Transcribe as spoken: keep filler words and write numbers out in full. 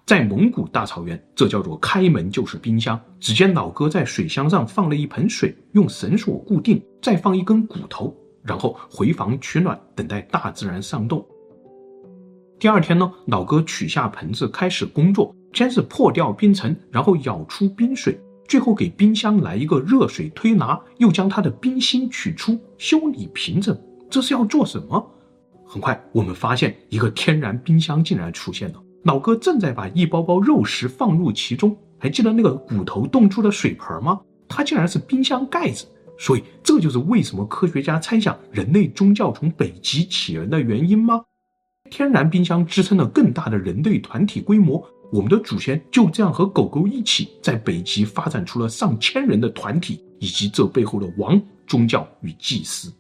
在蒙古大草原，这叫做开门就是冰箱。只见老哥在水箱上放了一盆水，用绳索固定，再放一根骨头，然后回房取暖，等待大自然上冻。第二天呢，老哥取下盆子开始工作，先是破掉冰层，然后舀出冰水，最后给冰箱来一个热水推拿，又将它的冰芯取出，修理平整。这是要做什么？很快我们发现一个天然冰箱竟然出现了，老哥正在把一包包肉食放入其中。还记得那个骨头冻住的水盆吗？它竟然是冰箱盖子。所以这就是为什么科学家猜想人类宗教从北极起源的原因吗？天然冰箱支撑了更大的人类团体规模，我们的祖先就这样和狗狗一起在北极发展出了上千人的团体，以及这背后的王、宗教与祭司。